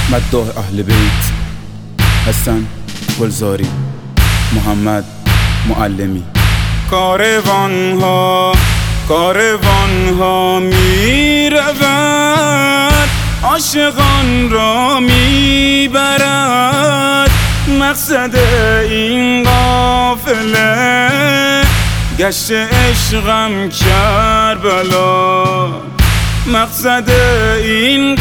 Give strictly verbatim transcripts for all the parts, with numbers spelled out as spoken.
مداح اهل بیت: حسن گلزاری، محمد معلمی. کاروان ها کاروان ها می رود، عاشقان را می برد. مقصد این قافله گشت عشقم کربلا. مقصد این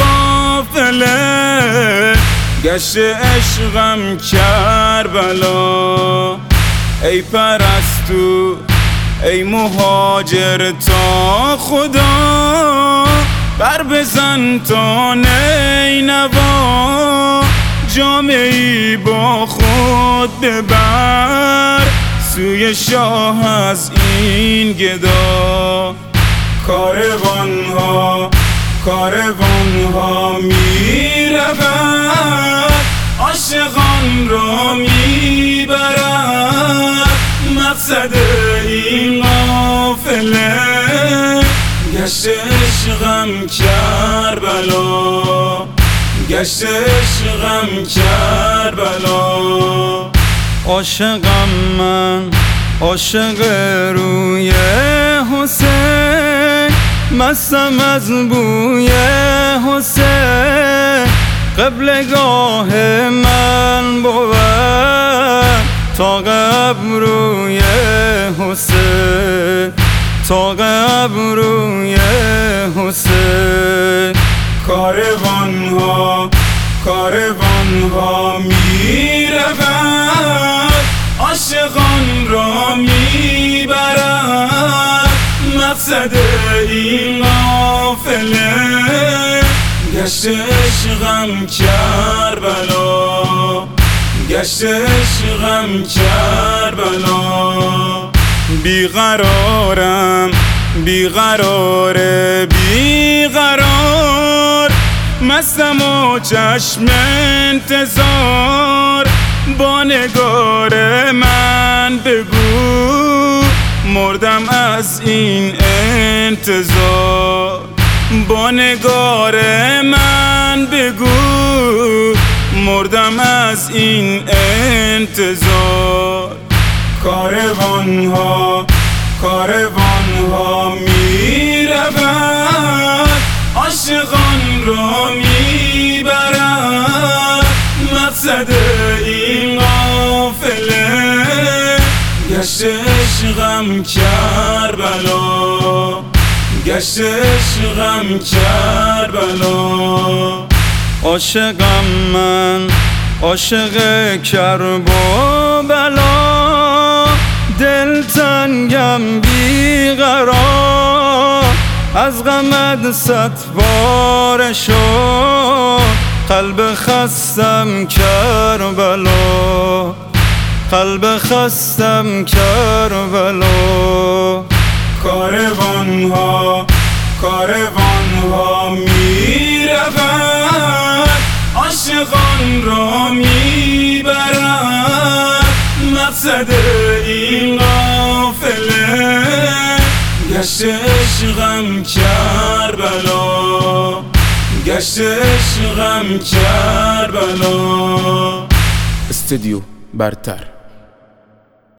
قافله گشت عشقم کربلا. ای پرستو ای مهاجر تا خدا، بر بزن تا نینوا. جامه ای با خود ببر، سوی شاه از این گدا. کاروان ها کاروان ها می رود، عاشقان را می برد. مقصد این قافله گشت عشقم کربلا. گشت عشقم کربلا. عاشقم من عاشق روی حسین، مستم از بوی حسین. قبلگاه من بود تا قبروی حسین، تا قبروی حسین. کاروان ها کاروان ها می رود، عاشقان را می برد. مقصد این قافله گشت عشقم کربلا. گشت عشقم کربلا. بیقرارم بیقراره بیقرار، مستم و چشم انتظار. با نگار من بگو مردم از این انتظار. با نگار من بگو مردم از این انتظار. کاروان ها کاروان ها می رود، عاشقان را می برد. مقصد این قافله گشت عشقم کربلا. گشت عشقم کربلا. عاشقم من عاشق کرب و بلا. دلتنگم بیقرار، از غمت ستواره شد. قلب خستم کربلا، قلب خستم کربلا. کاروان ها کاروان ها می رود، عاشقان را می برد. مقصد این قافله گشت عشقم کربلا. گشت عشقم کربلا. استودیو برتر.